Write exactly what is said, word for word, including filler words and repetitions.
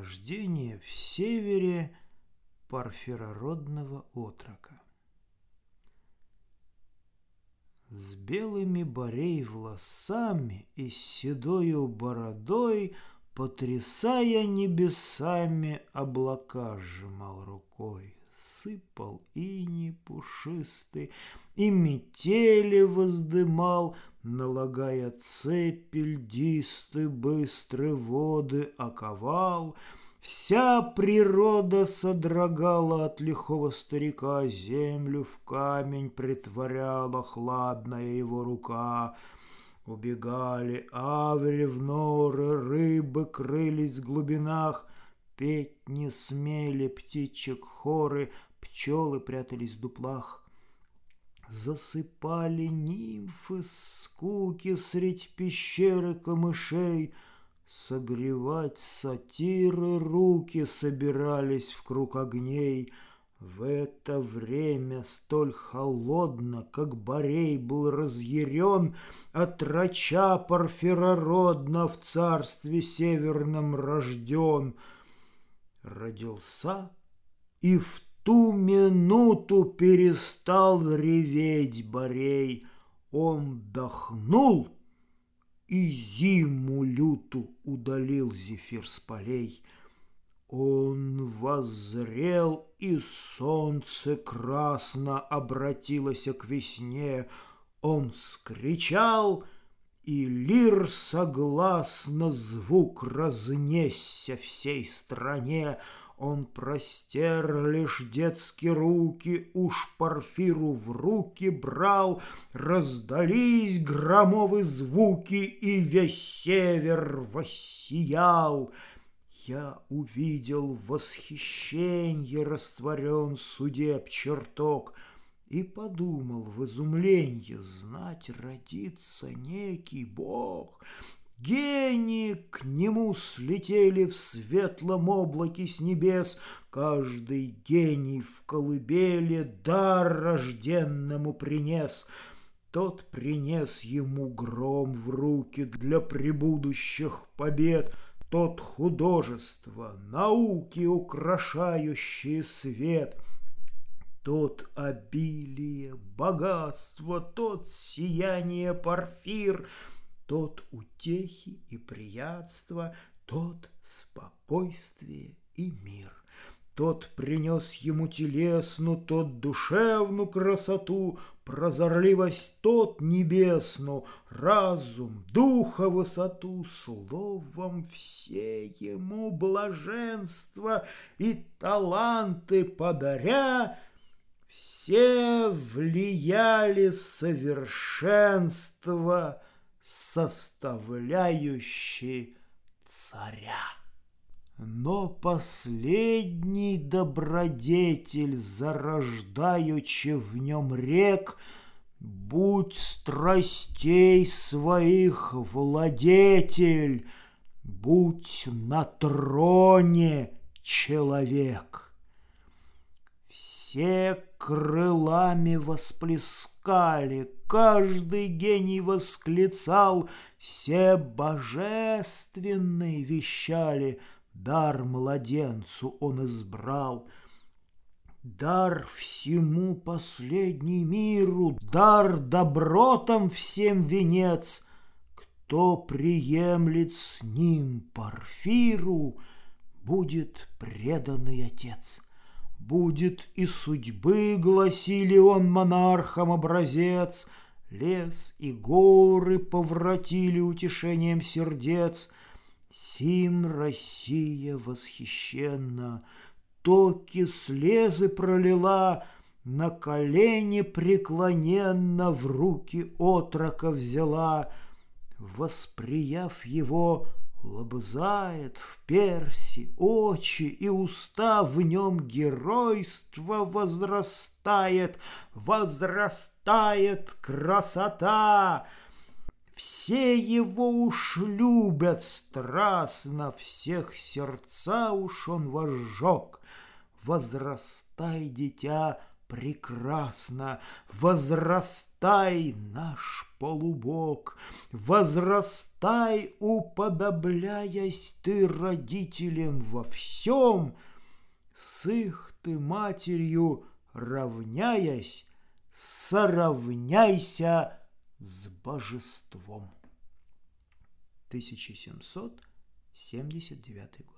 рождения в севере парфирородного отрока. С белыми борей волосами и с седою бородой, потрясая небесами, облака сжимал рукой. Сыпал иней пушистый и метели воздымал, налагая цепи льдисты, быстрые воды оковал. Вся природа содрогала от лихого старика, землю в камень притворяла хладная его рука. Убегали аври в норы, рыбы крылись в глубинах, петь не смели птичек хоры, пчелы прятались в дуплах. Засыпали нимфы скуки средь пещеры камышей, согревать сатиры руки собирались в круг огней. В это время столь холодно, как Борей был разъярен, отроча парфирородно в царстве северном рожден. Родился и в ту минуту перестал реветь Борей. Он дохнул, и зиму люту удалил Зефир с полей. Он воззрел, и солнце красно обратилось к весне. Он вскричал, и лир согласно звук разнесся всей стране. Он простер лишь детские руки, уж Парфиру в руки брал. Раздались громовые звуки, и весь север воссиял. Я увидел в восхищенье растворен судеб чертог и подумал в изумленье: знать родится некий бог. Гении к нему слетели в светлом облаке с небес. Каждый гений в колыбели дар рожденному принес. Тот принес ему гром в руки для пребудущих побед. Тот художество, науки, украшающие свет. Тот обилие, богатство, тот сияние Парфир. Тот утехи и приятства, тот спокойствие и мир. Тот принес ему телесну, тот душевную красоту, прозорливость тот небесну, разум, духа высоту, словом все ему блаженство и таланты подаря, все влияли совершенство, составляющий царя. Но последний добродетель, зарождаючи в нем рек, будь страстей своих владетель, будь на троне человек. Все крылами восплескали, каждый гений восклицал, все божественные вещали, дар младенцу он избрал. Дар всему последний миру, дар добротам всем венец. Кто приемлет с ним Парфиру, будет преданный отец. Будет и судьбы, гласили он, монархам образец. Лес и горы повратили утешением сердец. Сим Россия восхищенна, токи слезы пролила, на колени преклоненно в руки отрока взяла. Восприяв его, лобзает в перси очи, и уста в нем геройство возрастает, возрастает красота. Все его уж любят страстно, всех сердца уж он возжег. Возрастай, дитя, прекрасно, возрастай, наш полубог, возрастай, уподобляясь ты родителям во всем, с их ты матерью равняясь, соравняйся с божеством. тысяча семьсот семьдесят девятый год.